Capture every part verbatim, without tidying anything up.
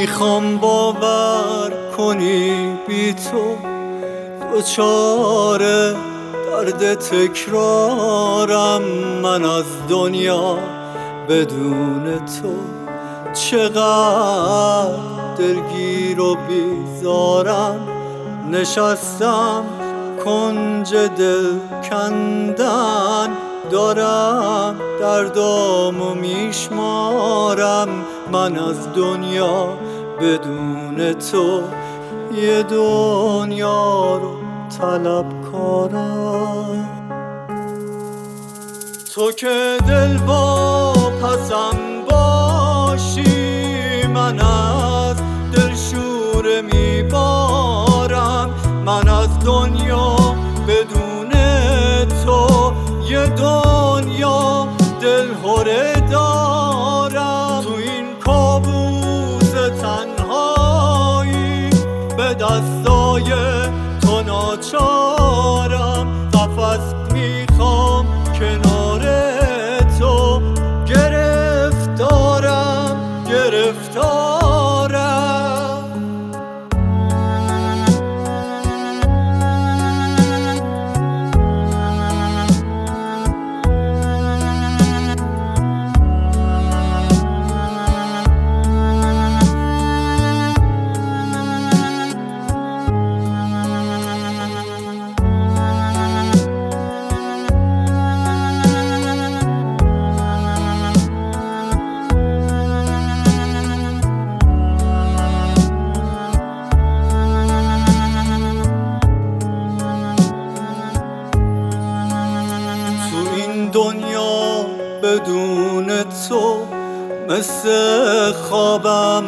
میخوام باور کنی بی تو دوچاره درد تکرارم. من از دنیا بدون تو چقدر دلگیر و بیزارم. نشستم کنج دل کندن، دارم دردامو میشمارم. من از دنیا بدون تو یه دنیا رو طلب کارم. تو که دل با پسم باشی، من از دل شوره میبارم. من از دنیا بدون تو یه دنیا دلهره دارم. تو این کابوس تنهایی به دستای تو ناچارم. قفس میخوام کنار تو، گرفتارم گرفتارم. دنیا بدون تو مثل خوابم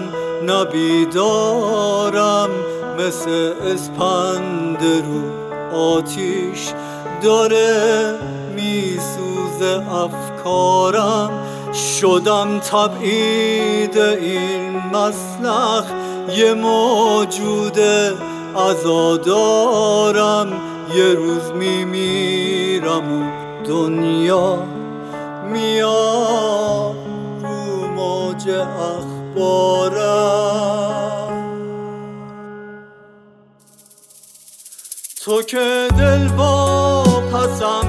نبیدارم. مثل اسپند رو آتیش داره میسوزه افکارم. شدم تبعید این مسلخ، یه موجود عزادارم. یه روز میمیرم و دنیا میاد رو موج اخبارم. تو که دل با پسم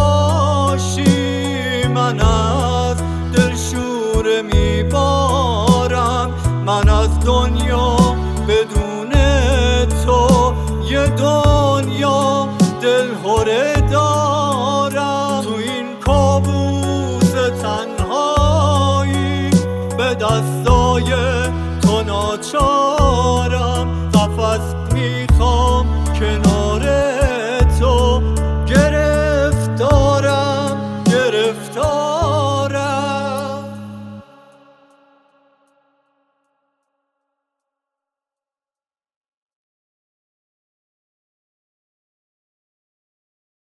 باشی، من از دل شوره میبارم. من از دنیا بدون تو یه دنیا دلهره دارم. تو این کابوس تنهایی به دستای تو ناچارم. قفس می